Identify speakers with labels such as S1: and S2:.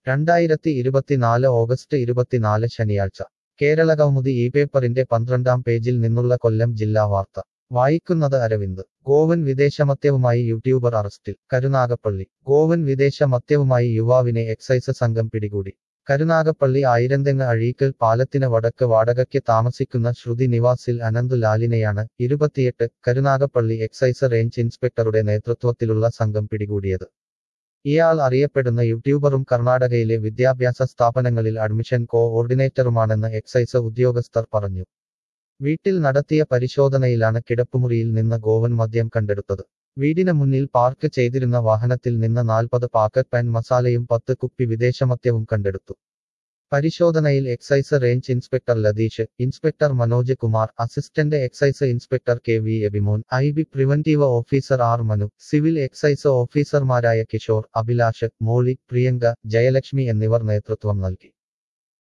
S1: 2024 August 24 ശനിയാഴ്ച കേരളകൗമുദി ഈ പേപ്പറിന്റെ 12-ാം പേജിൽ നിന്നുള്ള കൊല്ലം ജില്ലാ വാർത്ത വായിക്കുന്നത് അരവിന്ദ്. ഗോവൻ വിദേശമദ്യവുമായി യൂട്യൂബർ അറസ്റ്റിൽ. കരുനാഗപ്പള്ളി. ഗോവൻ വിദേശമദ്യവുമായി യുവാവിനെ എക്സൈസ് സംഘം പിടികൂടി. കരുനാഗപ്പള്ളി ആയിരന്തെങ്ങ് അഴീക്കൽ പാലത്തിന് വടക്ക് വാടകയ്ക്ക് താമസിക്കുന്ന ശ്രുതി നിവാസിൽ അനന്തു ലാലിനെയാണ് 28 കരുനാഗപ്പള്ളി എക്സൈസ് റേഞ്ച് ഇൻസ്പെക്ടറുടെ നേതൃത്വത്തിലുള്ള സംഘം പിടികൂടിയത്. ഇയാൾ അറിയപ്പെടുന്ന യൂട്യൂബറും കർണാടകയിലെ വിദ്യാഭ്യാസ സ്ഥാപനങ്ങളിൽ അഡ്മിഷൻ കോഓർഡിനേറ്ററുമാണെന്ന് എക്സൈസ് ഉദ്യോഗസ്ഥർ പറഞ്ഞു. വീട്ടിൽ നടത്തിയ പരിശോധനയിലാണ് കിടപ്പുമുറിയിൽ നിന്ന് ഗോവൻ മദ്യം കണ്ടെടുത്തത്. വീടിന് മുന്നിൽ പാർക്ക് ചെയ്തിരുന്ന വാഹനത്തിൽ നിന്ന് 40 പാക്കറ്റ് പാൻ മസാലയും 10 കുപ്പി വിദേശമദ്യവും കണ്ടെടുത്തു. പരിശോധനയിൽ excise range inspector Latheesh, inspector Manoj Kumar, assistant excise inspector K V. Abimon, I B. Preventive officer R. Manu, civil excise ഓഫീസർമാരായ കിഷോർ, അഭിലാഷ്, മോളി, പ്രിയങ്ക, ജയലക്ഷ്മി എന്നിവർ നേതൃത്വം നൽകി.